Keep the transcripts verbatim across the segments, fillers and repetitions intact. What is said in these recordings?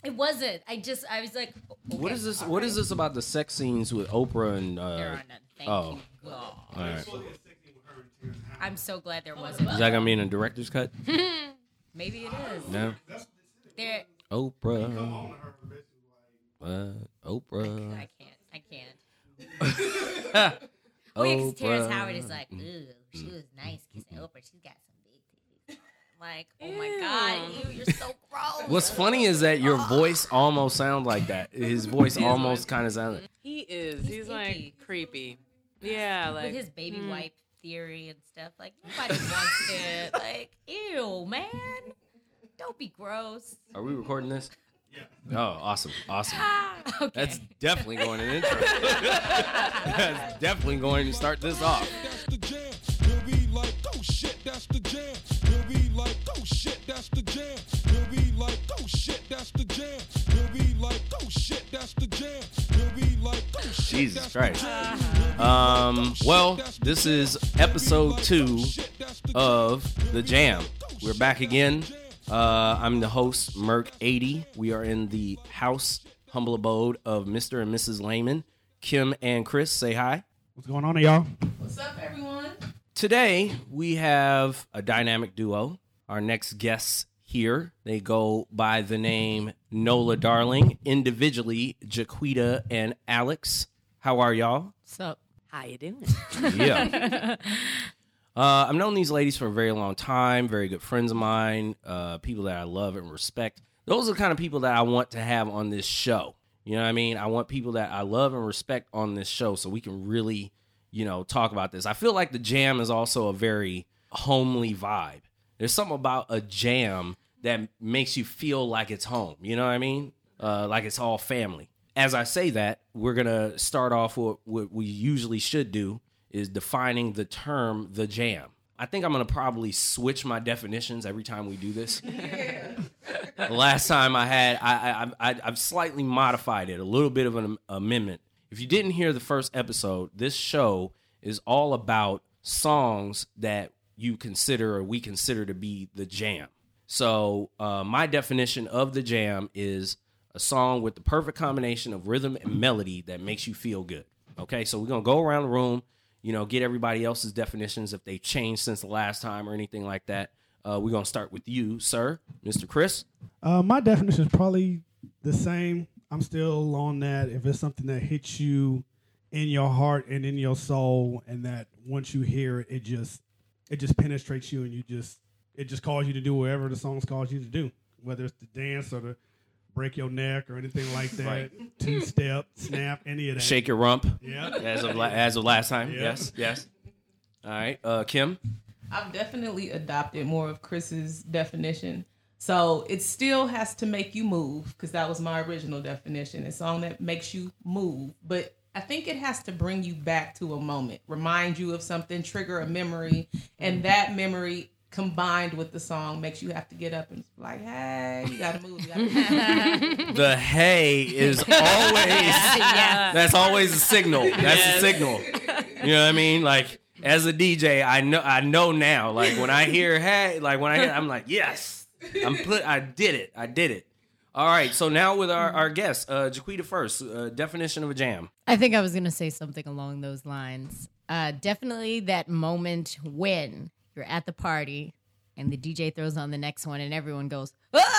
It wasn't. I just, I was like, okay, what is this? What right. is this about the sex scenes with Oprah and? Uh, There are none. Thank oh, you, God. all right. I'm so glad there wasn't. Is that gonna be in a director's cut? Maybe it is. No. There. Oprah. Uh, Oprah. I can't. I can't. Oh, yeah, because Terrence Oprah. Howard is like, ooh, she was nice kissing Oprah. She's got some big titties. Like, oh my God, ew, you're so gross. What's funny is that your voice almost sounds like that. His voice almost kind of sounds. He is. He's like icky. creepy. Yeah, like with his baby mm. wipe theory and stuff. Like, nobody wants it. Like, ew, man. Don't be gross. Are we recording this? Yeah. Oh, awesome, awesome. Okay. That's definitely going in intro. That's definitely going to start this off. That's the jam. He'll be like, oh shit, that's the jam. He'll be like, oh shit, that's the jam. He'll be like, oh shit, that's the jam. He'll be like, oh shit, that's the jam. He'll be like, oh shit, Jesus Christ. Um, well, this is episode two of The Jam. We're back again. Uh, I'm the host, Merc eighty. We are in the house, humble abode of Mister and Missus Lehman. Kim and Chris, say hi. What's going on, y'all? What's up, everyone? Today, we have a dynamic duo. Our next guests here, they go by the name Nola Darling, individually, Jaquita and Alex. How are y'all? What's up? How you doing? Yeah. Uh, I've known these ladies for a very long time, very good friends of mine, uh, people that I love and respect. Those are the kind of people that I want to have on this show. You know what I mean? I want people that I love and respect on this show so we can really, you know, talk about this. I feel like the jam is also a very homely vibe. There's something about a jam that makes you feel like it's home. You know what I mean? Uh, like it's all family. As I say that, we're going to start off with what we usually should do, is defining the term the jam. I think I'm going to probably switch my definitions every time we do this. The last time I had, I, I, I, I've slightly modified it, a little bit of an amendment. If you didn't hear the first episode, this show is all about songs that you consider or we consider to be the jam. So uh, my definition of the jam is a song with the perfect combination of rhythm and melody that makes you feel good. Okay, so we're going to go around the room, you know, get everybody else's definitions if they've changed since the last time or anything like that. Uh, we're going to start with you, sir, Mister Chris. Uh, my definition is probably the same. I'm still on that. If it's something that hits you in your heart and in your soul, and that once you hear it, it just it just penetrates you, and you just it just calls you to do whatever the songs calls you to do, whether it's to dance or to break your neck or anything like that. Right. Two step, snap, any of that. Shake your rump. Yeah. As of la- as of last time. Yeah. Yes. Yes. All right. Uh, Kim. I've definitely adopted more of Chris's definition. So it still has to make you move, because that was my original definition. A song that makes you move. But I think it has to bring you back to a moment, remind you of something, trigger a memory, and that memory combined with the song makes you have to get up and like, hey, you gotta move. You gotta move. The hey is always Yes. that's always a signal. That's Yes. a signal. You know what I mean? Like as a D J, I know I know now. Like when I hear hey, like when I hear, I'm like, yes, I'm put. I did it. I did it. All right. So now with our our guest, uh, Jaquita first. Uh, definition of a jam. I think I was going to say something along those lines. Uh, definitely that moment when you're at the party and the D J throws on the next one and everyone goes,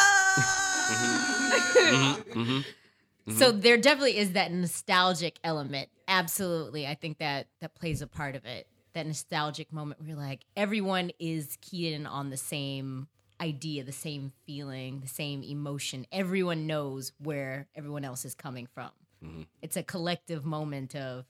ah! Mm-hmm, mm-hmm, mm-hmm. So there definitely is that nostalgic element. Absolutely. I think that that plays a part of it. That nostalgic moment where you're like, everyone is keyed in on the same idea, the same feeling, the same emotion. Everyone knows where everyone else is coming from. Mm-hmm. It's a collective moment of,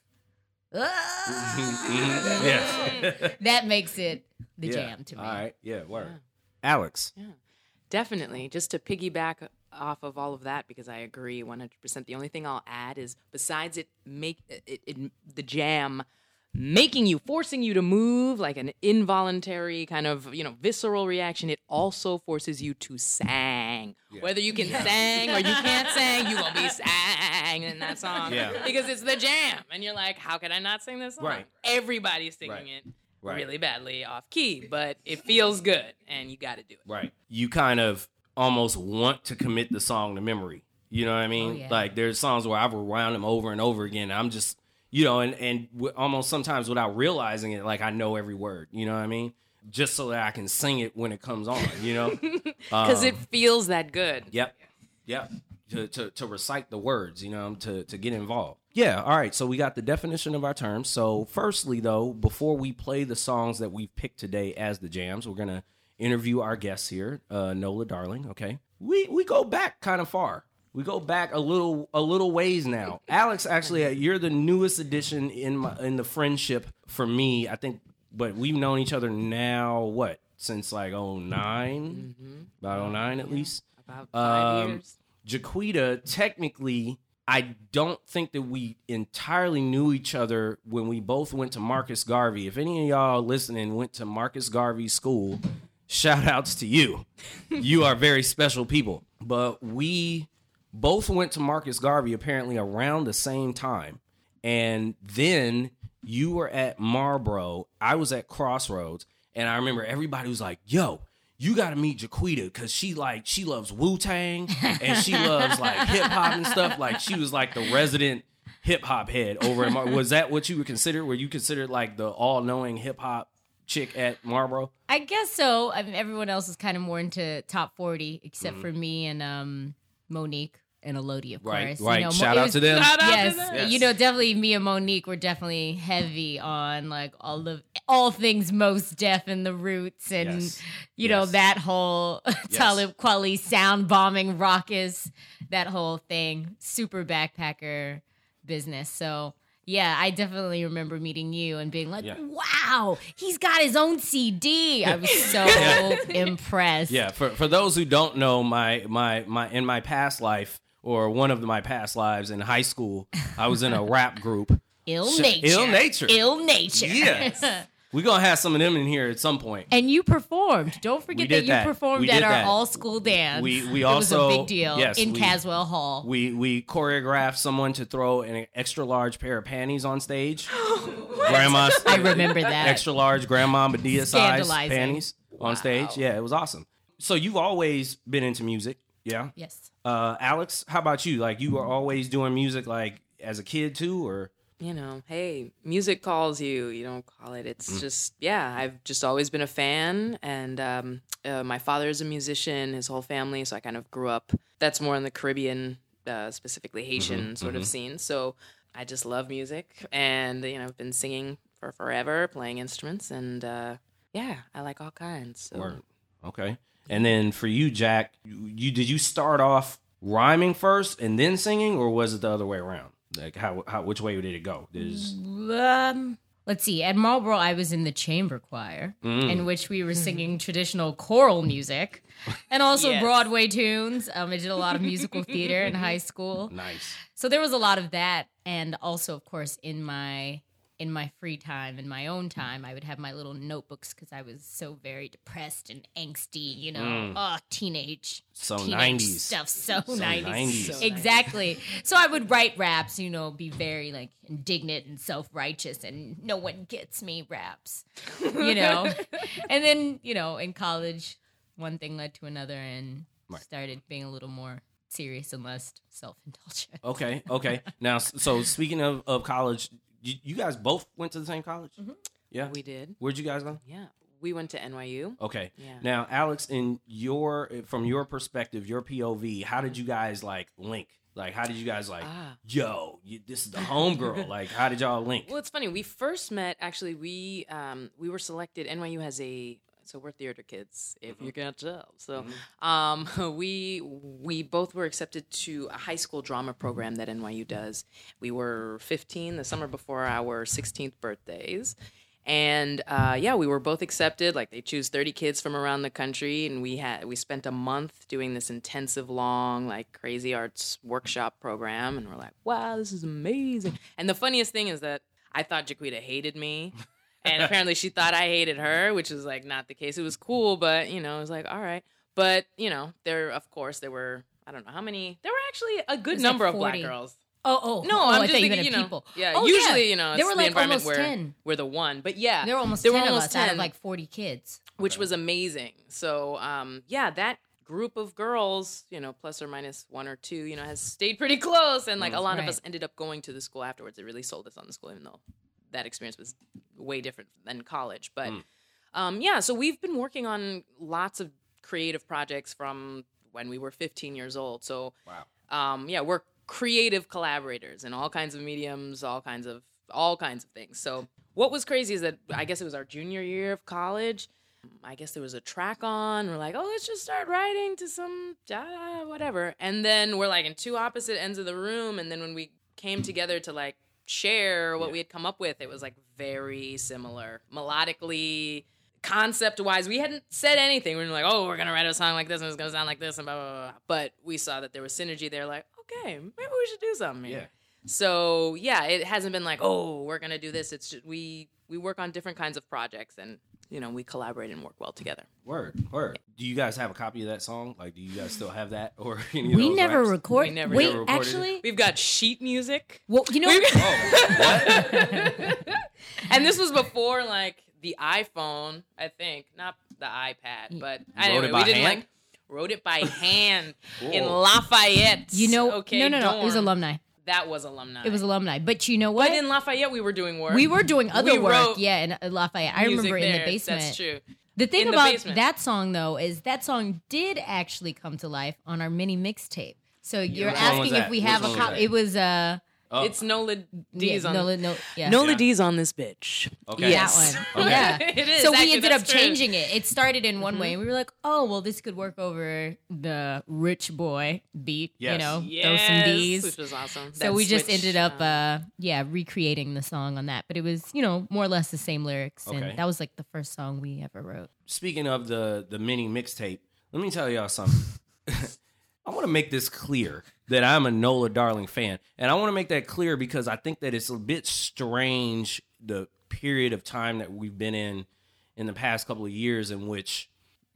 Mm-hmm. Yes. that makes it the Yeah. jam to me. All right. Yeah. Word. Yeah. Alex. Yeah, definitely. Just to piggyback off of all of that, because I agree one hundred percent. The only thing I'll add is besides it make it, it the jam making you, forcing you to move like an involuntary kind of, you know, visceral reaction, it also forces you to sang. Yeah. Whether you can sing or you can't sing, you gonna be sang in that song. Yeah. Because it's the jam. And you're like, how could I not sing this song? Right. Everybody's singing Right. it Right. really badly off key, but it feels good and you gotta do it. Right. You kind of almost want to commit the song to memory. You know what I mean? Oh, yeah. Like there's songs where I've rewound them over and over again. I'm just, you know, and, and w- almost sometimes without realizing it, like I know every word, you know what I mean? Just so that I can sing it when it comes on, you know? Because Um, it feels that good. Yep. Yep. To, to, to recite the words, you know, to, to get involved. Yeah. All right. So we got the definition of our terms. So firstly, though, before we play the songs that we've picked today as the jams, we're going to interview our guests here, uh, Nola Darling. Okay. We, we go back kind of far. We go back a little a little ways now. Alex, actually, uh, you're the newest addition in my in the friendship for me. I think, but we've known each other now, what, since like oh nine? Mm-hmm. About oh nine at least? About five Um, years. Jaquita, technically, I don't think that we entirely knew each other when we both went to Marcus Garvey. If any of y'all listening went to Marcus Garvey school, shout outs to you. You are very special people. But we both went to Marcus Garvey apparently around the same time. And then you were at Marlboro. I was at Crossroads. And I remember everybody was like, yo, you got to meet Jaquita because she like she loves Wu-Tang and she loves like hip hop and stuff. Like she was like the resident hip hop head over at Mar- was that what you were considered? Were you considered like the all knowing hip hop chick at Marlboro? I guess so. I mean, everyone else is kind of more into top forty, except for me and um, Monique and Elodie, of Right, course. right. You know, Shout it out was- to them. Shout out to Yes, them. Yes. you know, definitely me and Monique were definitely heavy on like all of all things Most Def and the Roots and Yes. you know Yes. that whole Talib Kweli sound bombing Raucous, that whole thing, super backpacker business. So yeah, I definitely remember meeting you and being like, Yeah. "Wow, he's got his own C D." I was so impressed. Yeah, for for those who don't know, my my my in my past life or one of my past lives in high school, I was in a rap group. Ill Sh- nature. Ill Nature. Ill nature. Yes. We're going to have some of them in here at some point. And you performed. Don't We forget did that you that. performed We at did our that. all school dance. We- we it also- was a big deal yes, in we- Caswell Hall. We we choreographed someone to throw an extra large pair of panties on stage. Grandma's I remember that. extra large grandma Medea size Scandalizing. panties on stage. Yeah, it was awesome. So you've always been into music, yeah? Yes. Uh, Alex, how about you? Like you were always doing music like as a kid too, or You know, hey, music calls you. You don't call it. Mm. It's just, yeah, I've just always been a fan. And um, uh, my father is a musician, his whole family. So I kind of grew up, that's more in the Caribbean, uh, specifically Haitian Mm-hmm, sort of scene. So I just love music. And, you know, I've been singing for forever, playing instruments. And uh, yeah, I like all kinds. So. Word. Okay. And then for you, Jack, you, you did you start off rhyming first and then singing, or was it the other way around? Like how how which way did it go? Is Um, let's see. At Marlboro, I was in the chamber choir, Mm. in which we were singing traditional choral music and also Yes. Broadway tunes. Um, I did a lot of musical theater in high school. nice. So there was a lot of that, and also, of course, in my in my free time, in my own time, I would have my little notebooks because I was so very depressed and angsty. You know, Mm. oh, teenage, So teenage nineties. stuff, so, So nineties, nineties. So exactly. So I would write raps, you know, be very like indignant and self righteous, and no one gets me raps, you know. And then, you know, in college, one thing led to another, and Right. started being a little more serious and less self indulgent. Okay. Okay. Now, s- so speaking of, of college, you, you guys both went to the same college? Yeah. We did. Where'd you guys go? Yeah. We went to N Y U. Okay. Yeah. Now, Alex, in your from your perspective, your P O V, how did you guys like link? Like, how did you guys like, Ah. yo, you, this is the homegirl? Like, how did y'all link? Well, it's funny. We first met. Actually, we um, we were selected. N Y U has a so we're theater kids, if you can't tell. So um, we we both were accepted to a high school drama program that N Y U does. We were fifteen, the summer before our sixteenth birthdays. And uh, yeah, we were both accepted. Like they choose thirty kids from around the country, and we had we spent a month doing this intensive, long, like crazy arts workshop program. And we're like, wow, this is amazing. And the funniest thing is that I thought Jaquita hated me, and apparently she thought I hated her, which is like not the case. It was cool, but you know, it was like all right. But you know, there of course there were I don't know how many. There were actually a good was like number of black forty. girls. Oh, oh, No, oh, I'm I just thought you thinking, meant you know, people. yeah. Oh, usually, yeah. you know, there it's were the like environment almost where ten. we're the one. But yeah, There were almost there ten were of almost us out ten, of like forty kids. which was amazing. So, um, yeah, that group of girls, you know, plus or minus one or two, you know, has stayed pretty close. And like a lot Right. of us ended up going to the school afterwards. It really sold us on the school, even though that experience was way different than college. But Mm. um, yeah, so we've been working on lots of creative projects from when we were fifteen years old. So Wow. um, yeah, we're creative collaborators in all kinds of mediums, all kinds of all kinds of things. So what was crazy is that I guess it was our junior year of college. I guess there was a track on. We're like, oh, let's just start writing to some uh, whatever. And then we're like in two opposite ends of the room. And then when we came together to like share what Yeah. we had come up with, it was like very similar melodically. Concept wise, we hadn't said anything. We were like, oh, we're going to write a song like this and it's going to sound like this and blah, blah, blah. But we saw that there was synergy there. Like, okay, maybe we should do something here. Yeah. So yeah, it hasn't been like, oh, we're going to do this. It's just, we, we work on different kinds of projects and, you know, we collaborate and work well together. Word, word. Do you guys have a copy of that song? Like, do you guys still have that, or any of We those never raps? record. We never- Wait, never recorded it? actually, We've got sheet music. well, you know, Oh, what? And this was before like the iPhone, I think, not the iPad, but anyway, it by we didn't hand? like wrote it by hand in Cool. Lafayette. you know, okay, no, no, no, it was dorm. alumni. That was alumni. It was alumni. But you know what? But in Lafayette, we were doing work. we were doing other We work, wrote yeah, in uh, Lafayette. I music remember in the there. basement. That's true. The thing In the about basement. that song, though, is that song did actually come to life on our mini mixtape. So you're Which one was asking that? if we Which have one a was copy. that? It was uh, Oh, It's Nola D's yeah, on no, no, yeah, Nola Yeah. D's on this bitch. okay. Yes. that one. Okay. Yeah, It is, So we actually, ended up that's true. Mm-hmm. changing it. It started in one way, and we were like, "Oh, well, this could work over the rich boy beat." You Yes. know, Yes, throw some D's. which was awesome. So That we just switch, ended up, um, uh, yeah, recreating the song on that. But it was, you know, more or less the same lyrics, Okay. and that was like the first song we ever wrote. Speaking of the the mini mixtape, let me tell y'all something. I want to make this clear that I'm a Nola Darling fan, and I want to make that clear because I think that it's a bit strange the period of time that we've been in in the past couple of years in which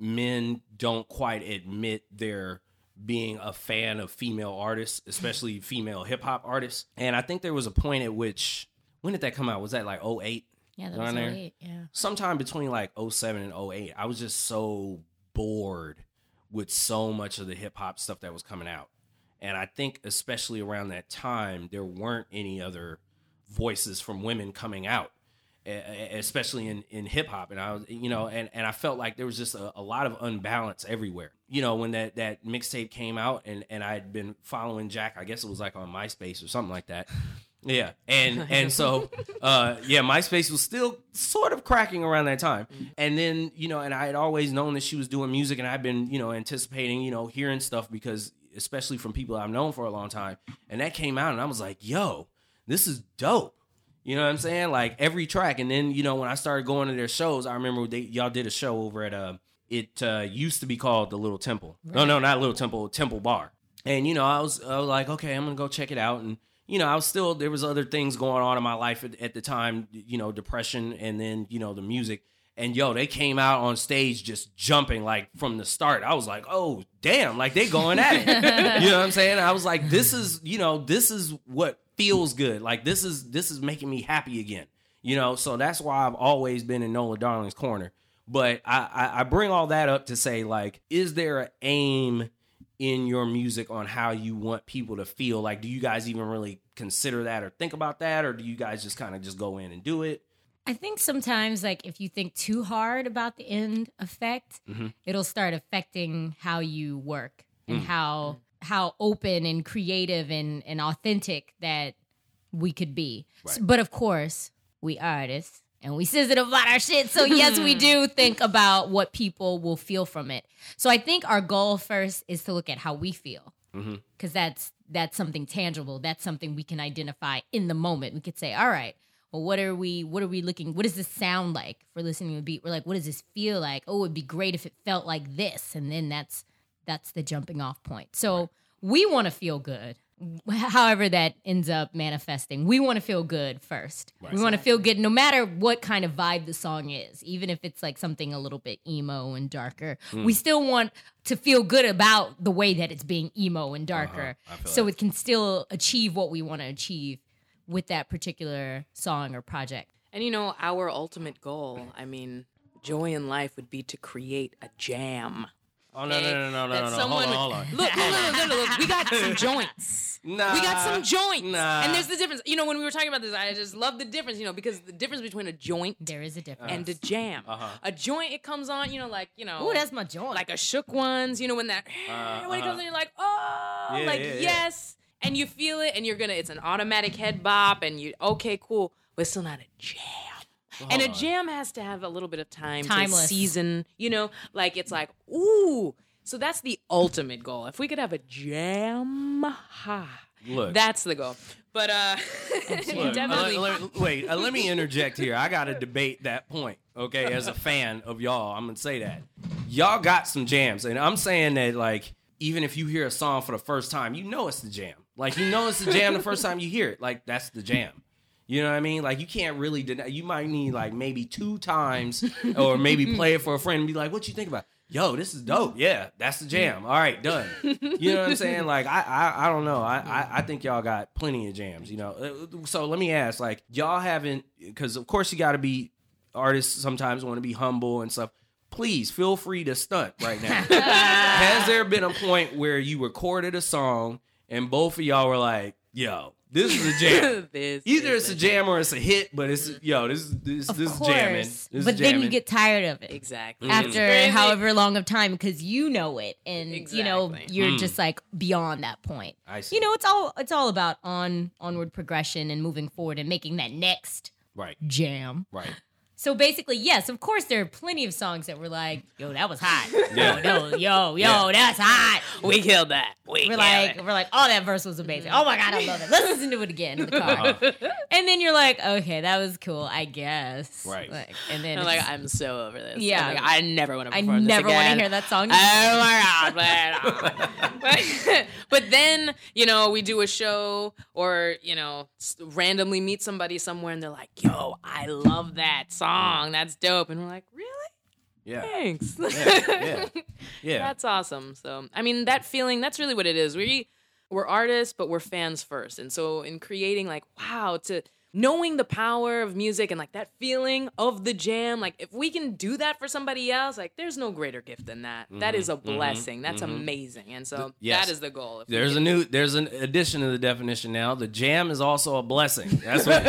men don't quite admit their being a fan of female artists, especially female hip hop artists. And I think there was a point at which, when did that come out? Was that like oh eight? Yeah, that Around was there? great. Yeah. Sometime between like oh seven and oh eight, I was just so bored with so much of the hip hop stuff that was coming out. And I think especially around that time, there weren't any other voices from women coming out, e- e- especially in, in hip hop. And I was, you know, and, and I felt like there was just a, a lot of unbalance everywhere. You know, when that, that mixtape came out and, and I had been following Jack, I guess it was like on MySpace or something like that. Yeah. And and so uh yeah, MySpace was still sort of cracking around that time. And then, you know, and I had always known that she was doing music and I'd been, you know, anticipating, you know, hearing stuff because especially from people I've known for a long time. And that came out and I was like, yo, this is dope. You know what I'm saying? Like every track. And then, you know, when I started going to their shows, I remember they y'all did a show over at uh it uh used to be called the Little Temple. No, no, not Little Temple, Temple Bar. And you know, I was I was like, okay, I'm gonna go check it out. And you know, I was still, there was other things going on in my life at, at the time, you know, depression and then, you know, the music. And yo, they came out on stage just jumping like from the start. I was like, oh, damn, like they going at it. You know what I'm saying? I was like, this is, you know, this is what feels good. Like this is, this is making me happy again. You know, so that's why I've always been in Nola Darling's corner. But I, I, I bring all that up to say, like, is there an aim in your music on how you want people to feel? Like, do you guys even really consider that or think about that? Or do you guys just kind of just go in and do it? I think sometimes, like, if you think too hard about the end effect, Mhm. it'll start affecting how you work and Mm. how how open and creative and, and authentic that we could be. Right. S- But of course, we artists and we sensitive about our shit. So yes, we do think about what people will feel from it. So I think our goal first is to look at how we feel. Mhm. Because that's that's something tangible. That's something we can identify in the moment. We could say, all right, well, what are we what are we looking, what does this sound like? If we're listening to a beat, we're like, what does this feel like? Oh, it'd be great if it felt like this. And then that's that's the jumping off point. So we want to feel good. However that ends up manifesting, we want to feel good first. Right. We want to feel good no matter what kind of vibe the song is, even if it's like something a little bit emo and darker. Mm. We still want to feel good about the way that it's being emo and darker, Uh-huh. I feel so that. it can still achieve what we want to achieve with that particular song or project. And you know, our ultimate goal, I mean, joy in life would be to create a jam. Oh no, no, no, no, no, That no, no. someone Hold on, would- hold on. Look, look, look, look, look, look. We got some joints. Nah, We got some joints. Nah. And there's the difference. You know, when we were talking about this, I just love the difference, you know, because the difference between a joint There is a difference. and a jam. Uh-huh. A joint, it comes on, you know, like, you know. Oh, that's my joint. like a shook ones, you know, when that Uh, when it comes uh-huh. in, you're like, oh, Yeah, like yeah, yeah. yes, and you feel it, and you're gonna. It's an automatic head bop, and you okay, cool, but it's still not a jam. Well, and a hold on. jam has to have a little bit of time Timeless. to season, you know, like it's like ooh. So that's the ultimate goal. If we could have a jam, ha, Look. that's the goal. But uh, Look, definitely. uh, let- let- wait, uh, let me interject here. I got to debate that point, okay? As a fan of y'all, I'm going to say that. Y'all got some jams, and I'm saying that, like, even if you hear a song for the first time, you know it's the jam. Like, you know it's the jam the first time you hear it. Like, that's the jam. You know what I mean? Like, you can't really deny. You might need, like, maybe two times or maybe play it for a friend and be like, what you think about it? Yo, this is dope. Yeah, that's the jam. All right, done. You know what I'm saying? Like, I I, I don't know. I, I I think y'all got plenty of jams, you know? Uh, So let me ask, like, y'all haven't, because of course you got to be, artists sometimes want to be humble and stuff. Please feel free to stunt right now. Has there been a point where you recorded a song and both of y'all were like, yo, this is a jam? This Either is it's a it. jam or it's a hit, but it's, yo, this this of this is course. jamming. This is but then you jamming. get tired of it. Exactly. Mm. After Crazy. however long of time, because you know it, and you know Exactly. you're Mm. just like beyond that point. I see. You know, it's all it's all about on onward progression and moving forward and making that next Right, jam. right. So basically, yes, of course, there are plenty of songs that were like, "Yo, that was hot." Yeah. Yo, yo, yo, yo, Yeah. that's hot. We killed that. We We're killed like, it. we're like, oh, that verse was amazing. Oh my god, I love it. Let's listen to it again in the car. Uh-huh. And then you're like, okay, that was cool, I guess. Right. Like, and then I'm it's- like, I'm so over this. Yeah. I'm like, I never want to I perform this never want to again. hear that song. Oh my god, man. but, but then, you know, we do a show or, you know, s- randomly meet somebody somewhere and they're like, yo, I love that song. That's dope. And we're like, really? Yeah. Thanks. Yeah, yeah, yeah. That's awesome. So, I mean, that feeling, that's really what it is. We, we're artists, but we're fans first. And so in creating like, wow, to knowing the power of music and like that feeling of the jam, like if we can do that for somebody else, like there's no greater gift than that. That is a blessing. That's amazing. And so yes. that is the goal. If we There's a can- new, there's an addition to the definition now. The jam is also a blessing. That's what.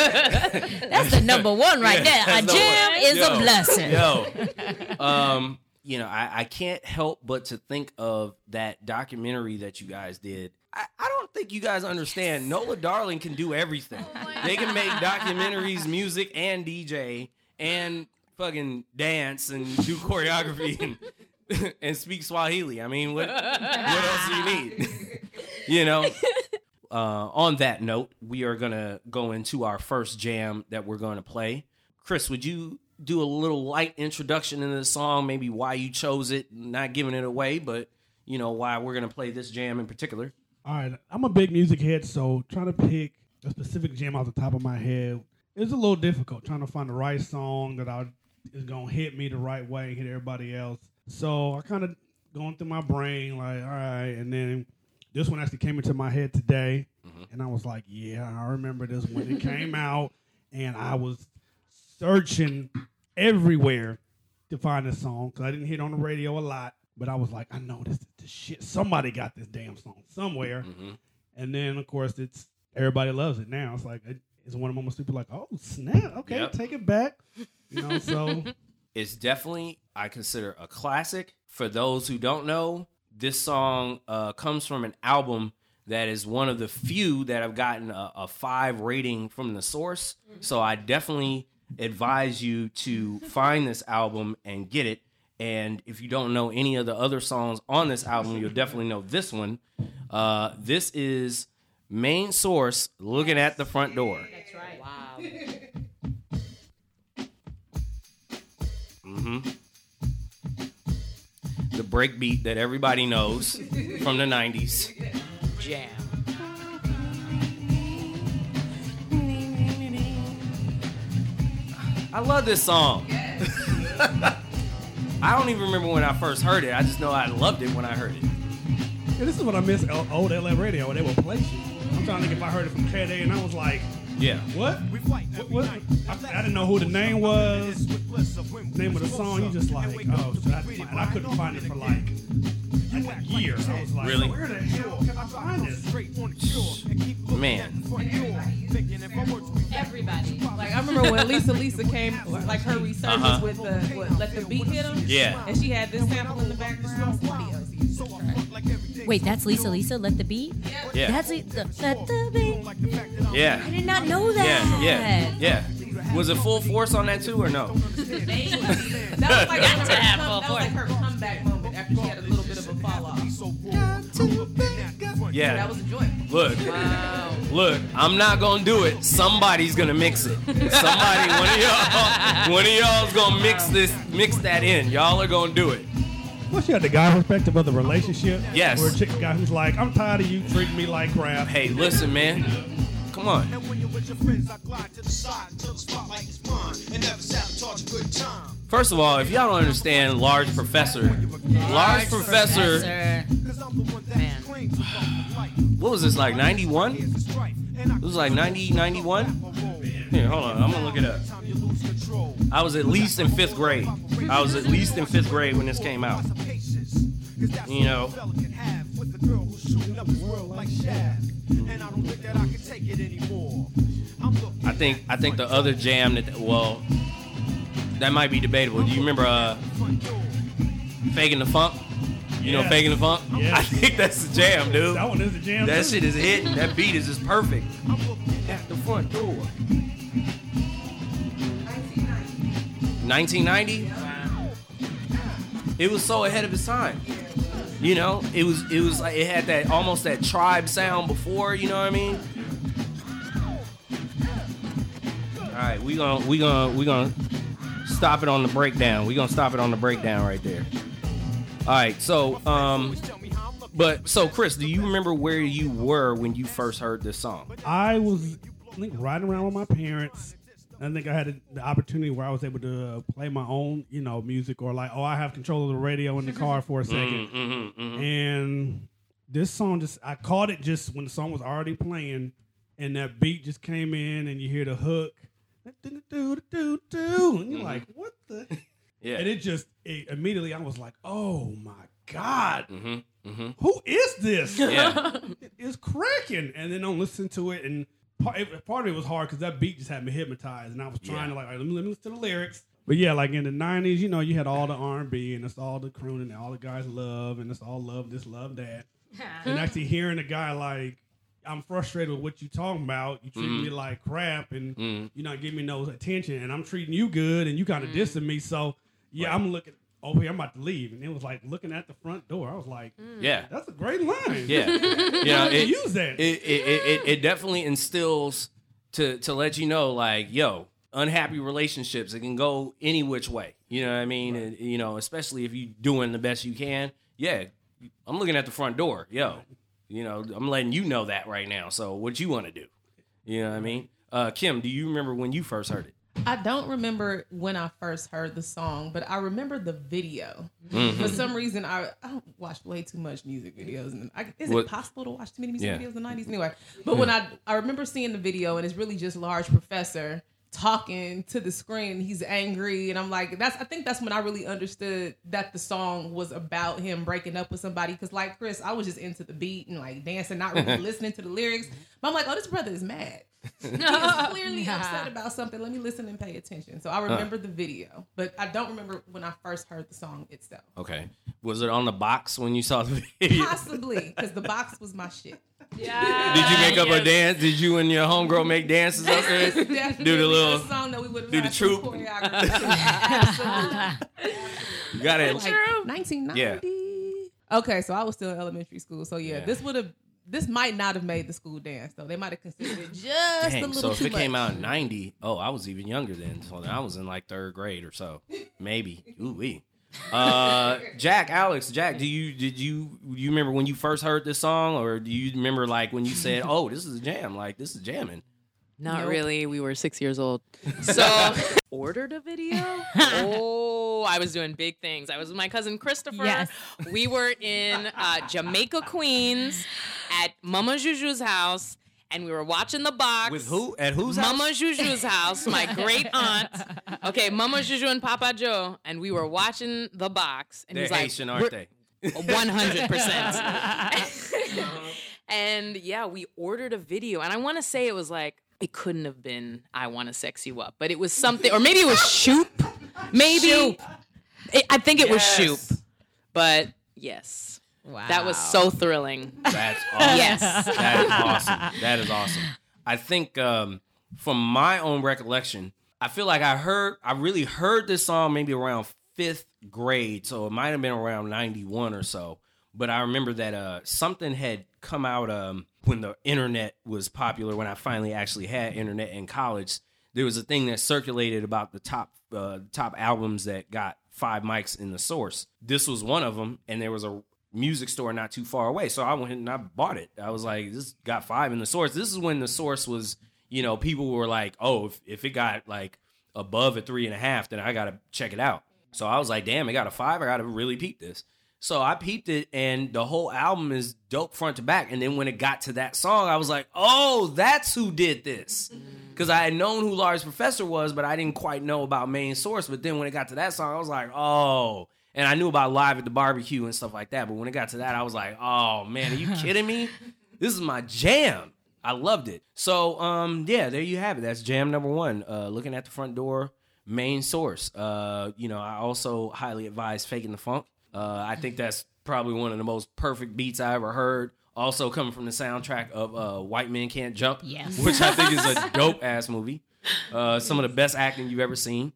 That's the number one right there. A that's the jam one. is Yo, a blessing. Yo, um, you know, I, I can't help but to think of that documentary that you guys did. I, I don't think you guys understand. Nola Darling can do everything. They can make documentaries, music, and D J, and fucking dance and do choreography and, and speak Swahili. I mean, what what else do you need? You know. Uh, on that note, we are gonna go into our first jam that we're gonna play. Chris, would you do a little light introduction into the song? Maybe why you chose it, not giving it away, but you know why we're gonna play this jam in particular. All right, I'm a big music head, so trying to pick a specific jam off the top of my head is a little difficult. Trying to find the right song that I is gonna hit me the right way, hit everybody else. So I kind of going through my brain, like, all right, and then this one actually came into my head today, Mhm. and I was like, yeah, I remember this when it came out, and I was searching everywhere to find this song because I didn't hear it on the radio a lot. But I was like, I know this, this shit. Somebody got this damn song somewhere. Mhm. And then, of course, it's everybody loves it now. It's like, it, it's one of the moments people are like, oh, snap. Okay, Yep. take it back. You know, so It's definitely, I consider, a classic. For those who don't know, this song uh, comes from an album that is one of the few that have gotten a, a five rating from the source. So I definitely advise you to find this album and get it. And if you don't know any of the other songs on this album, you'll definitely know this one. Uh, this is Main Source, Looking at the Front Door. That's right. Wow. hmm The breakbeat that everybody knows from the nineties. Jam. I love this song. I don't even remember when I first heard it. I just know I loved it when I heard it. yeah, this is what I miss L- old L A radio when they would play shit. I'm trying to think if I heard it from K D and I was like, Yeah. What? What, what? I, I didn't know who the name was. Name of the song. You just like, oh, so I, and I couldn't find it for like, like a year. I was like, Really? where the hell can I find this? Man. Everybody. Like I remember when Lisa Lisa came, like her resurgence Uh-huh. with the what, let the beat hit him. Yeah. And she had this sample in the background. Wait, that's Lisa Lisa, Let the Beat? Yeah. That's it. The, let the beat. I Yeah. did not know that. Yeah. Yeah. Yeah. Was it full force on that too or no? That was like, Got her, to have come- full that was like her comeback moment after she had a little bit of a fall off. That Yeah. was a joint. Look. Look, I'm not gonna do it. Somebody's gonna mix it. Somebody, one of y'all, one of y'all's gonna mix this, mix that in. Y'all are gonna do it. What's your the guy perspective of the relationship? Yes. Where a chick guy who's like, I'm tired of you treating me like crap. Hey, listen, man. Come on. First of all, if y'all don't understand Large Professor, Large Professor, Man. what was this, like ninety-one? It was like ninety, ninety-one? Here, hold on, I'm gonna look it up. I was at least in fifth grade. I was at least in fifth grade when this came out. You know, I think I think the other jam that well, that might be debatable. Do you remember uh, Faking the Funk? You know Yes. Faking the Funk? Yes. I think that's the jam, dude. That one is the jam. That too. shit is hitting. That beat is just perfect. At the front door. nineteen ninety. It was so ahead of its time. You know, it was it was like it had that almost that tribe sound before. You know what I mean? All right, we gonna we gonna we gonna stop it on the breakdown. We gonna stop it on the breakdown right there. All right, so um, but so Chris, do you remember where you were when you first heard this song? I was, I think, riding around with my parents. I think I had the opportunity where I was able to uh, play my own, you know, music, or like, oh, I have control of the radio in the car for a second. Mm-hmm, mm-hmm. And this song just, I caught it just when the song was already playing, and that beat just came in, and you hear the hook, and you're like, what the? Yeah. And it just, it, immediately I was like, oh my God, Mm-hmm, mm-hmm. who is this? Yeah. It's cracking. And then I listen to it, and part, it, part of it was hard because that beat just had me hypnotized, and I was trying Yeah. to like, all right, let me, let me listen to the lyrics. But yeah, like in the nineties, you know, you had all the R and B, and it's all the crooning, and all the guys love, and it's all love this, love that. And actually hearing a guy like, I'm frustrated with what you talking about. You treat Mhm. me like crap, and Mhm. you're not giving me no attention, and I'm treating you good, and you kind of dissing me. So yeah, Right. I'm looking over here. I'm about to leave, and it was like looking at the front door. I was like, Yeah. that's a great line. Yeah. You know, How do it, you use that? it, it, it, it, it definitely instills to to let you know, like, yo, unhappy relationships, it can go any which way. You know what I mean? And, you know, especially if you're doing the best you can. Yeah, I'm looking at the front door. Yo, you know, I'm letting you know that right now. So what you want to do? You know what I mean? Uh, Kim, do you remember when you first heard it? I don't remember when I first heard the song, but I remember the video. Mm-hmm. For some reason, I, I watched way too much music videos. And I, is What- it possible to watch too many music Yeah. videos in the nineties? Anyway, but when I I remember seeing the video, and it's really just Large Professor talking to the screen. He's angry, and I'm like, that's. I think that's when I really understood that the song was about him breaking up with somebody. Because like Chris, I was just into the beat and like dancing, not really listening to the lyrics. But I'm like, oh, this brother is mad. He is clearly upset about something. Let me listen and pay attention. So I remember the video, but I don't remember when I first heard the song itself. Okay. Was it on the box when you saw the video? Possibly, because the box was my shit. Yeah. Did you make up a dance? Did you and your homegirl make dances up there? Definitely Do the little, a song that we would have do the had some troop. choreography. Absolutely. you got it. Like nineteen ninety. Okay, so I was still in elementary school. So yeah, Yeah. this would have. This might not have made the school dance though. They might have considered it just a Dang, little so if too it much. came out in ninety, oh, I was even younger then. So then I was in like third grade or so, maybe. Ooh wee. Uh, Jack, Alex, Jack, do you did you you remember when you first heard this song, or do you remember like when you said, "Oh, this is a jam, like this is jamming"? Not Nope. really. We were six years old. So ordered a video. Oh, I was doing big things. I was with my cousin Christopher. Yes. We were in uh, Jamaica, Queens, at Mama Juju's house, and we were watching the box. With who? At whose house? Mama Juju's house, my great aunt. Okay, Mama Juju and Papa Joe, and we were watching the box. And They're he's like, Haitian, aren't they? one hundred percent. And yeah, we ordered a video, and I want to say it was like, it couldn't have been I Want to Sex You Up, but it was something, or maybe it was Shoop. Maybe. Shoop. It, I think it was Yes. Shoop. But yes, Wow. that was so thrilling. That's awesome. Yes. That is awesome. That is awesome. I think um, from my own recollection, I feel like I heard, I really heard this song maybe around fifth grade, so it might have been around ninety-one or so. But I remember that uh, something had come out um, when the internet was popular, when I finally actually had internet in college. There was a thing that circulated about the top uh, top albums that got five mics in the source. This was one of them, and there was a music store not too far away. So I went and I bought it. I was like, this got five in the source. This is when the source was, you know, people were like, oh, if, if it got like above a three and a half, then I got to check it out. So I was like, damn, it got a five. I got to really peep this. So I peeped it, and the whole album is dope front to back. And then when it got to that song, I was like, oh, that's who did this. Because I had known who Large Professor was, but I didn't quite know about Main Source. But then when it got to that song, I was like, oh. And I knew about Live at the Barbecue and stuff like that. But when it got to that, I was like, oh, man, are you kidding me? This is my jam. I loved it. So, um, yeah, there you have it. That's jam number one. Uh, Looking at the Front Door, Main Source. Uh, you know, I also highly advise Faking the Funk. Uh, I think that's probably one of the most perfect beats I ever heard. Also coming from the soundtrack of uh, White Men Can't Jump, Yes. which I think is a dope-ass movie. Uh, some of the best acting you've ever seen.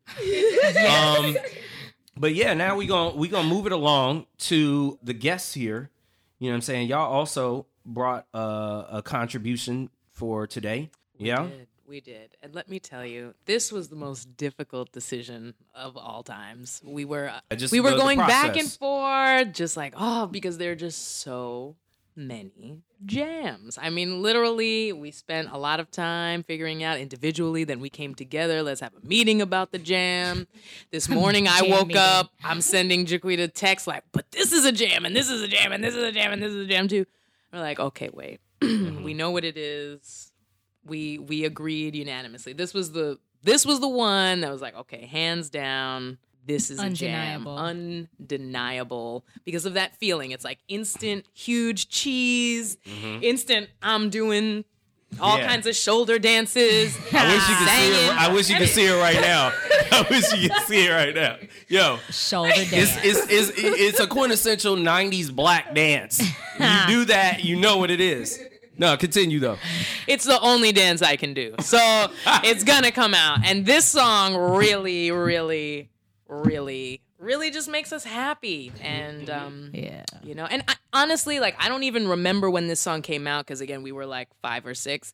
Um, but yeah, now we're going we gonna move it along to the guests here. You know what I'm saying? Y'all also brought uh, a contribution for today. Yeah? We did. We did. And let me tell you, this was the most difficult decision of all times. We were Uh, just we were the- the going back and process. forth, just like, oh, because there are just so many jams. I mean, literally, we spent a lot of time figuring out individually, then we came together, let's have a meeting about the jam. This morning I Jam woke meeting. up, I'm sending Jaquita text like, but this is a jam, and this is a jam, and this is a jam, and this is a jam too. We're like, okay, wait. We know what it is. We we agreed unanimously. This was the this was the one that was like, okay, hands down, this is Undeniable. a jam. Undeniable. Because of that feeling. It's like instant huge cheese, instant I'm doing all Yeah. kinds of shoulder dances. I wish you could see singing. it. I wish you could see it right now. I wish you could see it right now. Yo, Shoulder dance. it's it's it's it's a quintessential nineties black dance. You do that, you know what it is. No, continue though. It's the only dance I can do. So it's gonna come out. And this song really, really, really, really just makes us happy. And um yeah. you know, and I, honestly, like, I don't even remember when this song came out, because again, we were like five or six.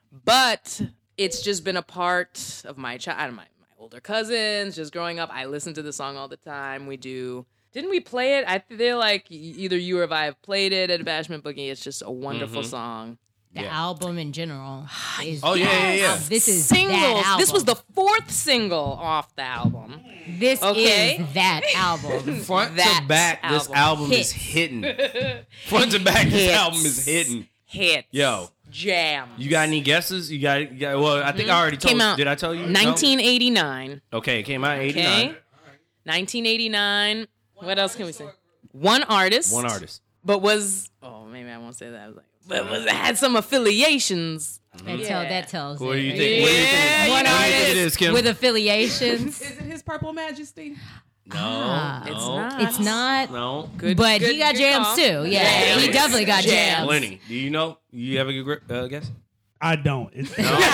But it's just been a part of my child, my, my older cousins, just growing up. I listen to the song all the time. We do. Didn't we play it? I feel like either you or if I have played it at Bashment Boogie. It's just a wonderful song. The Yeah. album in general is. Oh, yeah, yeah, yeah. This is that Singles. album. This was the fourth single off the album. This Okay. is that album. Front That to back, this album. album is Hits. hitting. Front to back, this Hits. album is hitting. Hits. Yo. Jam. You got any guesses? You got, you got well, I think I already told Came out Did I tell you? No? nineteen eighty-nine. Okay, it came out in eighty-nine. Okay. nineteen eighty-nine. What else can we say? One artist. One artist. But was oh maybe I won't say that. I was like, but was had some affiliations. That, tell, that tells What do it. you think? What do you think? Yeah, What One do you think artist it is, Kim? with affiliations. Is it His Purple Majesty? no, Ah. no, It's not. It's not. no. Good, But good- he got good jams call. too. Yeah, Jams. he definitely got jams. Lenny, do you know? You have a good uh, guess? I don't. It's,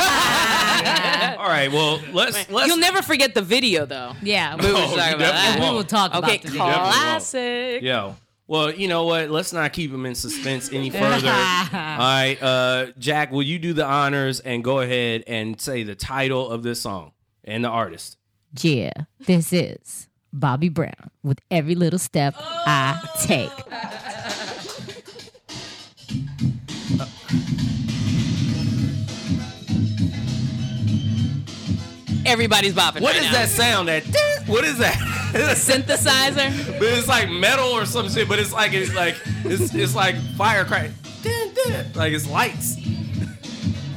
All right, well, let's let's. You'll never forget the video though. Yeah, We were Oh, talking you about definitely that. we won't. will talk Okay, about the definitely won't. classic. Yo. Well, you know what? Let's not keep him in suspense any further. All right, uh, Jack, will you do the honors and go ahead and say the title of this song and the artist? Yeah, this is Bobby Brown with Every Little Step I Take. Everybody's bopping. What right is now. that sound? That what is that? synthesizer? But it's like metal or some shit. But it's like it's like it's it's like firecracker. Like it's lights.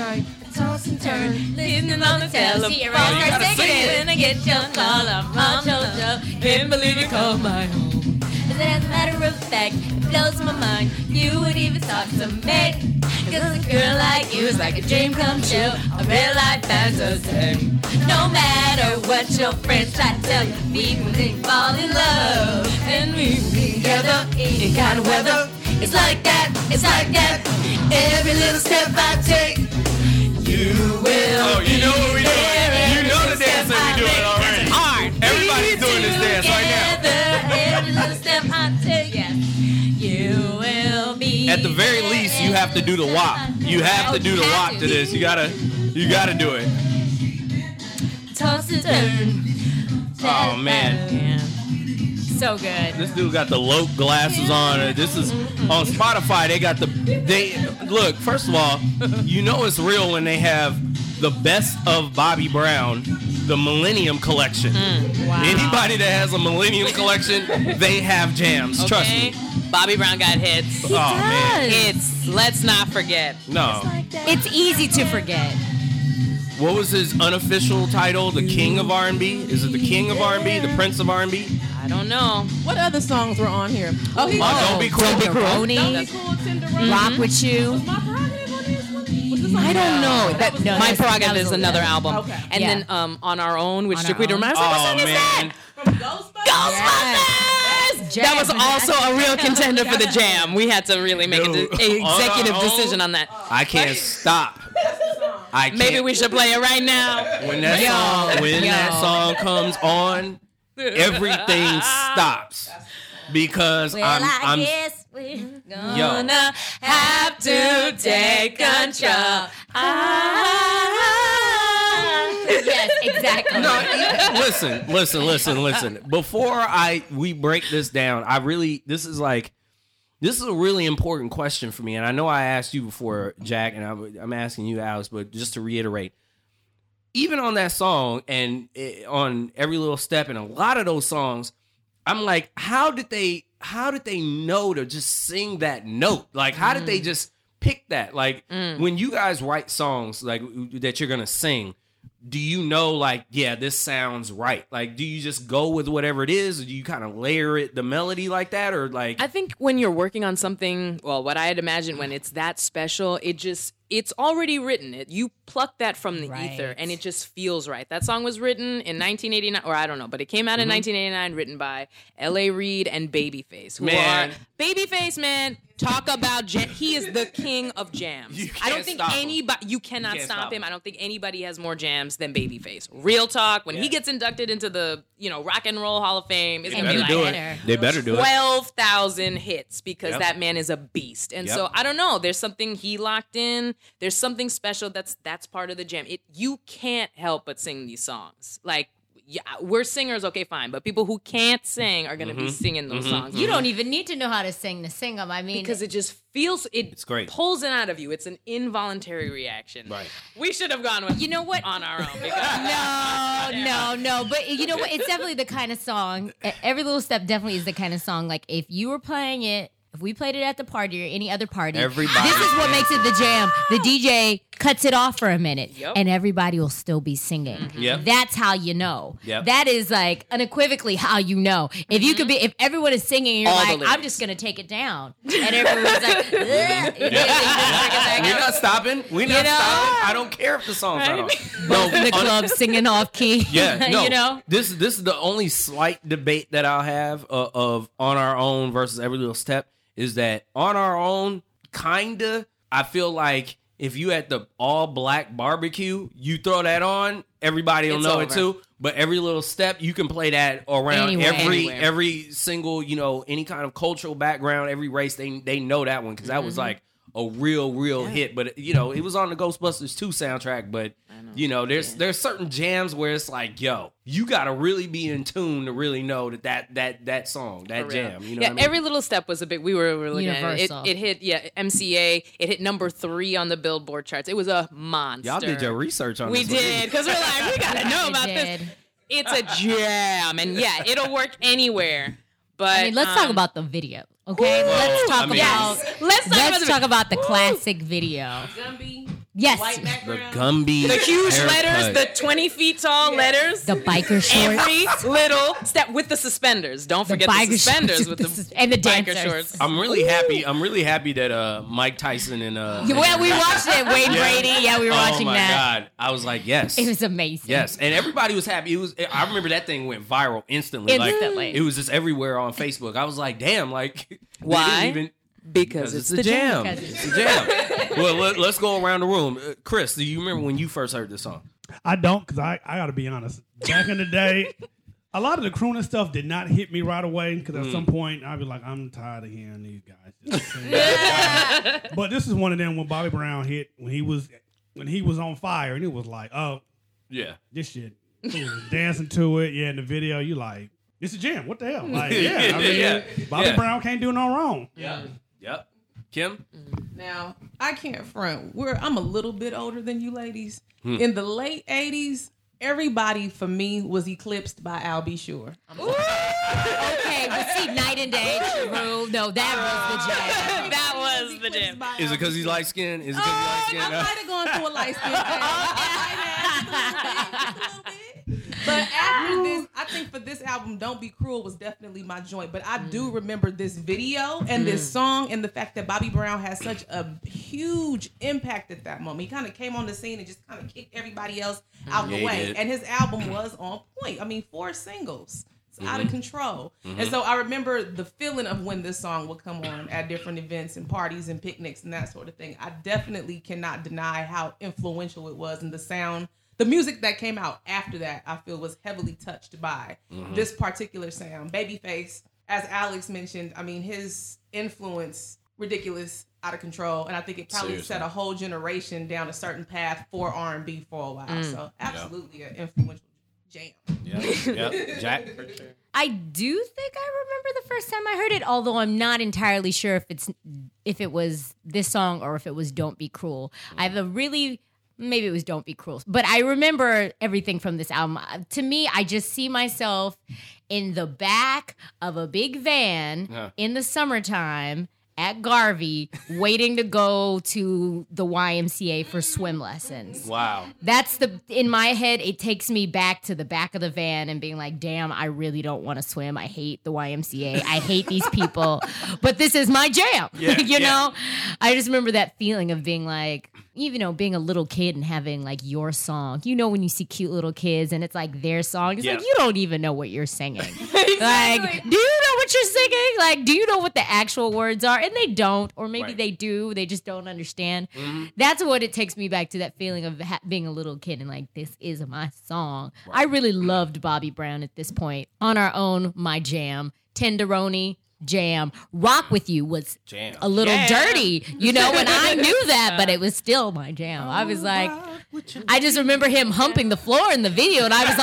sorry. Toss and turn, listening on the telephone. See, you everybody gotta starts sing singing it. when I get your call. I'm on show. Can't believe you called my home. As a matter of fact, it blows my mind. You would even talk to me. Cause a girl like you is like a dream come true, a real life fantasy. No matter what your friends try to tell you, people they fall in love. And we be together in kind of weather. It's like that, it's like that. Every little step I take, you will. Oh, you know what we do? there. You know the Every dance step that we do I it take, already. hard. Everybody's We doing this dance right now. together, every little step I take, yes. You will be. At the very there. least, you have to do the walk. You have to Oh, do you the have walk to. to this. You gotta, you gotta do it. Toss and turn. Oh man, Yeah. So good. this dude got the Loke glasses on. This is on Spotify. They got the they look. First of all, you know it's real when they have the best of Bobby Brown, the Millennium Collection. Wow. Anybody that has a Millennium Collection, they have jams. Trust Okay. me. Bobby Brown got hits. Oh man, It's let's not forget. no. It's easy to forget. What was his unofficial title? The King of R and B? Is it the King of R and B? The Prince of R and B? I don't know. What other songs were on here? Oh, he Oh, Don't Be Cruel. Don't Be Cruel. Don't Be Cruel, Cinderella. Rock with you. Was My Prerogative on this one? Was this on I don't know. That That, was- no, My that's- that Prerogative was is a- another album. Okay. And Yeah. then um, On Our Own, which On took Our me to Own. remind us, what Oh song is that? man. From Ghostbusters? Ghostbusters! That was also a real contender for the jam. We had to really make an Dude, executive On Our Own? decision on that. I can't stop. I can't. Maybe we should play it right now. When that Yo, song, when yo. that song comes on, everything stops because Well, I'm, I I'm guess we're yo. gonna have to take control. Ah. Yes, exactly. No, e- listen, listen, listen, listen. Before I we break this down, I really this is like this is a really important question for me, and I know I asked you before, Jack, and I, I'm asking you, Alex, but just to reiterate, even on that song and it, on Every Little Step and a lot of those songs, I'm like, how did they how did they know to just sing that note? Like, how did they just pick that? Like, when you guys write songs like that you're gonna sing, do you know, like, yeah, this sounds right? Like, do you just go with whatever it is, or do you kind of layer it, the melody like that, or like? I think when you're working on something, well, what I had imagined when it's that special, it just, it's already written. It, you pluck that from the Right. ether and it just feels right. That song was written in nineteen eighty-nine, or I don't know, but it came out in nineteen eighty-nine, written by L A Reid and Babyface, who Man. are, Babyface, man, talk about jam. He is the king of jams. You I don't can't think stop him. anybody, you cannot can't stop, stop him. him. I don't think anybody has more jams than Babyface. Real talk, when he Yeah. gets inducted into the, you know, Rock and Roll Hall of Fame, it's They gonna be better like, do better. it. They better do it. twelve thousand hits because Yep. that man is a beast. And Yep. so I don't know, there's something he locked in. There's something special that's that's part of the jam. It you can't help but sing these songs. Like, yeah, we're singers, okay, fine, but people who can't sing are going to Mm-hmm. be singing those songs. You don't even need to know how to sing to sing them. I mean, because it just feels it It's great. pulls it out of you. It's an involuntary reaction. Right. We should have gone with You know what? On Our Own. Because no, no, no. But you know what? It's definitely the kind of song. e- Every Little Step definitely is the kind of song. Like if you were playing it, if we played it at the party or any other party, Everybody this is what makes it the jam. The D J cuts it off for a minute, Yep. and everybody will still be singing. Yep. That's how you know. Yep. That is like unequivocally how you know. If you could be, if everyone is singing, you're All the like, I'm lyrics. just gonna take it down, and everyone's like, "Ugh." We're not stopping. We're not know? stopping. I don't care if the song's not on. both in the on- club singing off key. Yeah, no. you know. This this is the only slight debate that I'll have uh, of On Our Own versus Every Little Step is that On Our Own, kinda, I feel like if you at the all black barbecue, you throw that on, everybody will It's know it over. too. But Every Little Step, you can play that around Anywhere. every Anywhere. every single, you know, any kind of cultural background, every race, they they know that one because that Mm-hmm. was like a real, real hit. But you know, it was on the Ghostbusters two soundtrack. But you know, there's there's certain jams where it's like, yo, you gotta really be in tune to really know that that that that song, that For real. jam. You know yeah, what I mean? Every Little Step was a big. We were, we were looking at it. Universal. it. It hit yeah M C A. It hit number three on the Billboard charts. It was a monster. Y'all did your research on We this. one, didn't did because we're like we gotta know We about did. this. It's a jam, and yeah, it'll work anywhere. But I mean, let's talk um, about the video, okay? Let's talk I mean- about Yes. Let's talk about let's the talk about the classic video. Gumby. Yes. White The background. Gumby. The huge haircut. letters, the twenty feet tall letters. The biker shorts. Every little step with the suspenders. Don't forget the, biker shorts suspenders with with the, the sus- and the biker dancers. shorts. I'm really happy. I'm really happy that uh, Mike Tyson and uh. Well, we watched it. Wayne Yeah. Brady. Yeah, we were oh watching my that. God! I was like, yes. It was amazing. Yes, and everybody was happy. It was. I remember that thing went viral instantly. Instantly. Like, it was just everywhere on Facebook. I was like, damn, like they Why? didn't even Because it's, the the jam. Because It's the jam. Well, let, let's go around the room. Uh, Chris, do you remember when you first heard this song? I don't, because I, I got to be honest. Back in the day, a lot of the crooning stuff did not hit me right away, because Mm. at some point, I'd be like, I'm tired of hearing these guys. Just sing. But this is one of them when Bobby Brown hit, when he was when he was on fire, and it was like, oh, Yeah. this shit. He was dancing to it. Yeah, in the video, you like, it's a jam. What the hell? Like, yeah, I mean, Yeah. Bobby Yeah. Brown can't do no wrong. Yeah. Yep. Kim? Now, I can't front. We're I'm a little bit older than you ladies. Hmm. In the late eighties, everybody for me was eclipsed by Al B. Sure. Okay, but see, night and day, true. No, that was the jam. That was the jam. Is it because he's light skinned? Is it because he's light I skinned? might have gone through a light skin phase. But after this, I think for this album, Don't Be Cruel was definitely my joint. But I do remember this video and this song and the fact that Bobby Brown had such a huge impact at that moment. He kind of came on the scene and just kind of kicked everybody else out Yeah, the he way. did. And his album was on point. I mean, four singles. It's out Mm-hmm. of control. And so I remember the feeling of when this song would come on at different events and parties and picnics and that sort of thing. I definitely cannot deny how influential it was, and the sound, the music that came out after that, I feel was heavily touched by this particular sound. Babyface, as Alex mentioned, I mean, his influence, ridiculous, out of control, and I think it probably Seriously. set a whole generation down a certain path for R and B for a while. So absolutely an influential jam. Yeah. Yep. Jack? I do think I remember the first time I heard it, although I'm not entirely sure if it's if it was this song or if it was Don't Be Cruel. I have a really maybe it was Don't Be Cruel, but I remember everything from this album. Uh, To me, I just see myself in the back of a big van Yeah. in the summertime at Garvey waiting to go to the Y M C A for swim lessons. Wow. That's the in my head. It takes me back to the back of the van and being like, "Damn, I really don't want to swim. I hate the Y M C A. I hate these people, but this is my jam." Yeah, you yeah. know, I just remember that feeling of being like, you know, being a little kid and having like your song. You know, when you see cute little kids and it's like their song, it's Yeah. like you don't even know what you're singing. Like, do you know what you're singing? Like, do you know what the actual words are? And they don't, or maybe Right. they do. They just don't understand. Mm-hmm. That's what it takes me back to, that feeling of ha- being a little kid and like, this is my song. I really loved Bobby Brown at this point. On Our Own, my jam. Tenderoni, jam. Rock With You was Jam. a little Yeah. dirty, you know, and I knew that, but it was still my jam. I was like, I just remember him humping the floor in the video, and I was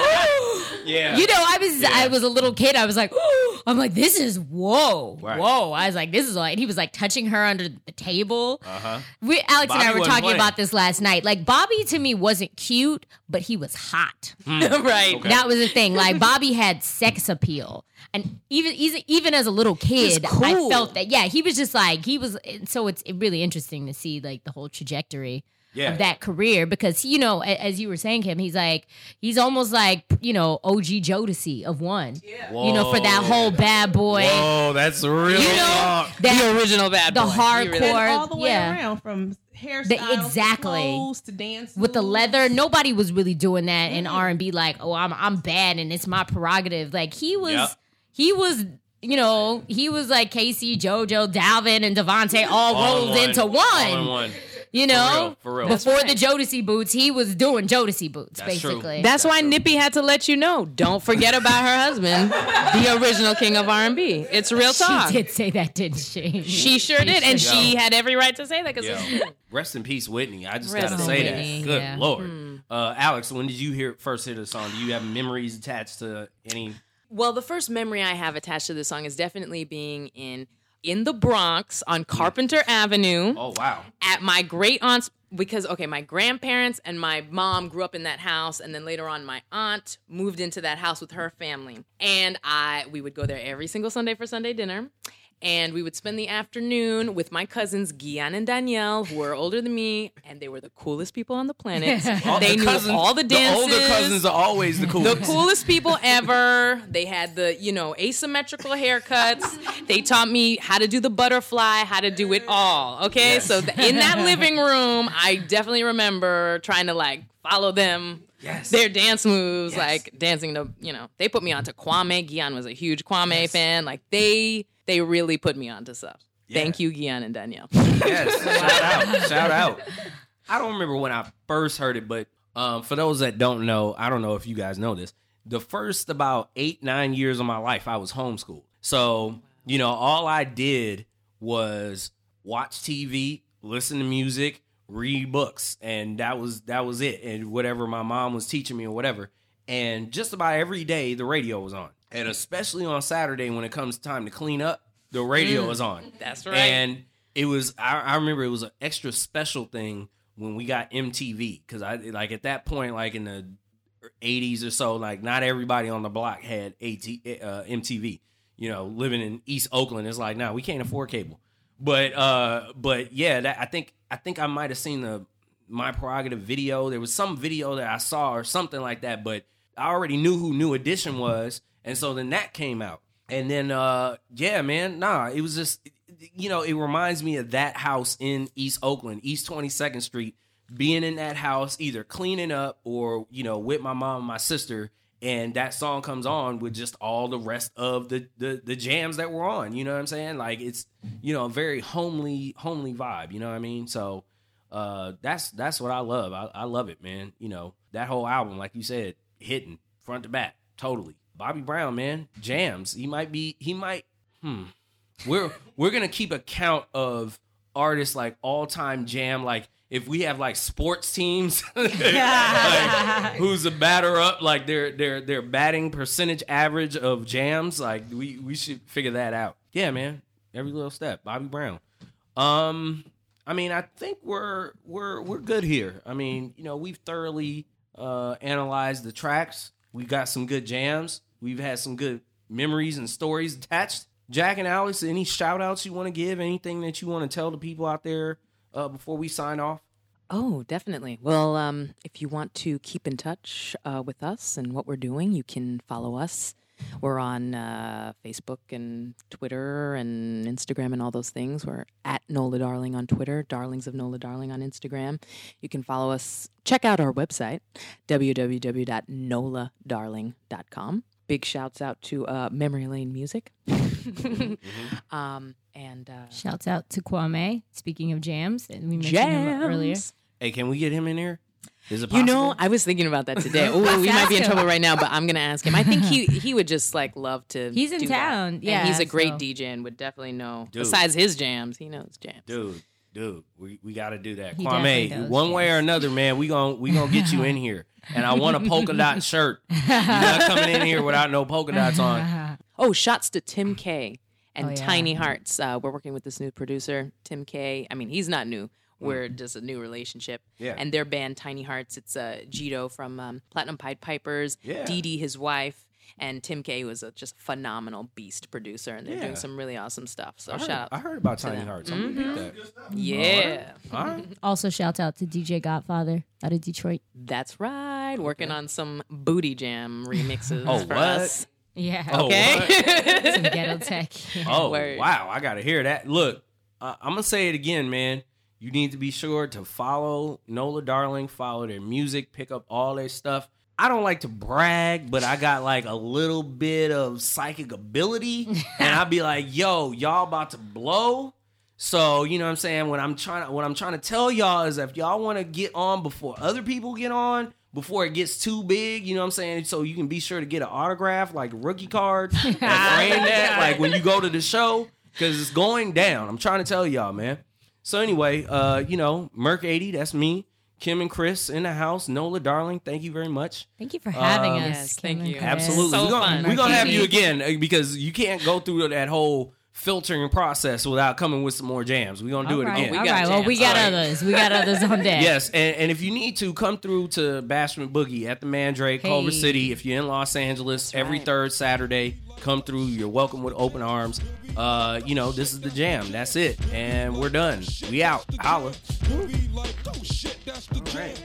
like, Yeah. you know, I was Yeah. I was a little kid. I was like, I'm like, this is whoa, Right. whoa. I was like, this is like, and he was like touching her under the table. Uh-huh. We, Alex and Bobby I were wasn't talking playing. about this last night. Like, Bobby to me wasn't cute, but he was hot. right. Okay. That was the thing. Like, Bobby had sex appeal. And even even, even as a little kid, I cool. felt that, yeah, he was just like, he was, so it's really interesting to see like the whole trajectory Yeah. of that career, because, you know, a- as you were saying, Kim, he's like, he's almost like, you know, O G Jodeci of one, you know, for that Whoa. whole bad boy, Whoa, that's real. you know, talk. that, The original bad the boy. He really- hardcore, And all the way yeah. around, from hairstyles exactly. to clothes to dance with the moves. leather. Nobody was really doing that in R and B. Like, oh, I'm I'm bad and it's my prerogative. Like, he was, Yep. he was, you know, he was like Casey, JoJo, Dalvin, and Devontae all, All in rolled one. into one. All in one. You know, For real, for real. before That's the Jodeci boots, he was doing Jodeci boots, That's true. basically. That's why true. Nippy had to let you know. Don't forget about her husband, the original king of R and B. It's real talk. She did say that, didn't she? She sure did, and Yo. she had every right to say that because Yo, rest in peace, Whitney. I just Rest gotta in say Whitney, that. Good yeah. lord, uh, Alex. When did you hear first hear the song? Do you have memories attached to any? Well, the first memory I have attached to this song is definitely being in in the Bronx on Carpenter Avenue Oh wow, at my great aunt's, because okay, my grandparents and my mom grew up in that house, and then later on my aunt moved into that house with her family, and I we would go there every single Sunday for Sunday dinner. And we would spend the afternoon with my cousins, Gian and Danielle, who are older than me, and they were the coolest people on the planet. All They the knew cousins- all the dances. The older cousins are always the The coolest. coolest people ever. They had the, you know, asymmetrical haircuts. They taught me how to do the butterfly, how to do it all. Okay, Yes. so th- in that living room, I definitely remember trying to like follow them. Yes. Their dance moves, Yes. like dancing to, you know, they put me onto Kwame. Gian was a huge Kwame Yes. fan. Like they, they really put me onto stuff. Yeah. Thank you, Gian and Danielle. Yes, shout out, shout out. I don't remember when I first heard it, but um, for those that don't know, I don't know if you guys know this. The first about eight, nine years of my life, I was homeschooled. So, you know, all I did was watch T V, listen to music, read books, and that was that was it. And whatever my mom was teaching me or whatever. And just about every day, the radio was on. And especially on Saturday when it comes time to clean up, the radio is on. That's right. And it was, I, I remember it was an extra special thing when we got M T V. Because I, like, at that point, like in the eighties or so, like, not everybody on the block had AT, uh, M T V. You know, living in East Oakland, it's like, nah, we can't afford cable. But, uh, but yeah, that, I think, I think I might have seen the My Prerogative video. There was some video that I saw or something like that, but I already knew who New Edition was. And so then that came out. And then, uh, yeah, man, nah, it was just, you know, it reminds me of that house in East Oakland, East twenty-second Street, being in that house, either cleaning up or, you know, with my mom and my sister. And that song comes on with just all the rest of the, the, the jams that were on, you know what I'm saying? Like, it's, you know, a very homely, homely vibe, you know what I mean? So, uh, that's, that's what I love. I, I love it, man. You know, that whole album, like you said, hitting front to back, totally. Bobby Brown, man, jams. He might be, he might, hmm. We're, we're going to keep a count of artists like all time jam. Like if we have like sports teams, like, who's a batter up, like their, their, their batting percentage average of jams. Like we, we should figure that out. Yeah, man. Every little step. Bobby Brown. Um, I mean, I think we're, we're, we're good here. I mean, you know, we've thoroughly, uh, analyzed the tracks. We've got some good jams. We've had some good memories and stories attached. Jack and Alex, any shout outs you want to give? Anything that you want to tell the people out there uh, before we sign off? Oh, definitely. Well, um, if you want to keep in touch uh, with us and what we're doing, you can follow us. We're on uh, Facebook and Twitter and Instagram and all those things. We're at Nola Darling on Twitter, Darlings of Nola Darling on Instagram. You can follow us. Check out our website, w w w dot nola darling dot com. Big shouts out to uh, Memory Lane Music. Mm-hmm. um, and uh, Shouts out to Kwame. Speaking of jams, and we mentioned him earlier. Jams. Hey, can we get him in here? Is it You possible? know, I was thinking about that today. Oh, we might be in ask him. trouble right now, but I'm gonna ask him. I think he he would just like love to. He's in do that. town, And yeah, he's a great so- D J and would definitely know. Dude. Besides his jams, he knows jams. dude, dude, we, we got to do that. He definitely Kwame, does, one way or yes. another, man, we gon' we gonna get you in here. And I want a polka dot shirt. You're not coming in here without no polka dots on. Oh, shots to Tim K and Oh, yeah. Tiny Hearts. Uh, we're working with this new producer, Tim K. I mean, he's not new. We're just a new relationship. Yeah. And their band, Tiny Hearts, it's uh, Gito from um, Platinum Pied Pipers, Yeah. Dee Dee, his wife, and Tim K was a just phenomenal beast producer, and they're Yeah. doing some really awesome stuff. So I heard, shout out. I heard about to Tiny them. Hearts. I'm gonna get that. Yeah. All right. Also, shouts out to D J Godfather out of Detroit. That's right. Working on some Booty Jam remixes Oh, for what? us. Yeah. Oh, Okay. what? Some ghetto tech. Yeah. Oh, Word. wow. I got to hear that. Look, uh, I'm going to say it again, man. You need to be sure to follow Nola Darling, follow their music, pick up all their stuff. I don't like to brag, but I got like a little bit of psychic ability. And I'd be like, yo, y'all about to blow. So, you know what I'm saying? When I'm trying to, what I'm trying to tell y'all is if y'all want to get on before other people get on, before it gets too big, you know what I'm saying? So you can be sure to get an autograph, like a rookie card, and frame that, like when you go to the show, because it's going down. I'm trying to tell y'all, man. So anyway, uh, you know, Merc eighty, that's me. Kim and Chris in the house. Nola Darling, thank you very much. Thank you for having Um, us. Yes, Kim thank and you. Chris. Absolutely. So we're gonna, fun. we're gonna have you Marquise. again uh, because you can't go through that whole filtering process without coming with some more jams. We're going to do All it right, again. we all got right. Well, we jams. got All right. others. We got others on deck. Yes, and, and if you need to, come through to Bashment Boogie at the Mandrake, Culver Hey. City. If you're in Los Angeles, That's every right. third Saturday, come through. You're welcome with open arms. Uh, you know, this is the jam. That's it. And we're done. We out. Holla. He'll be like, oh shit, that's the jam. right.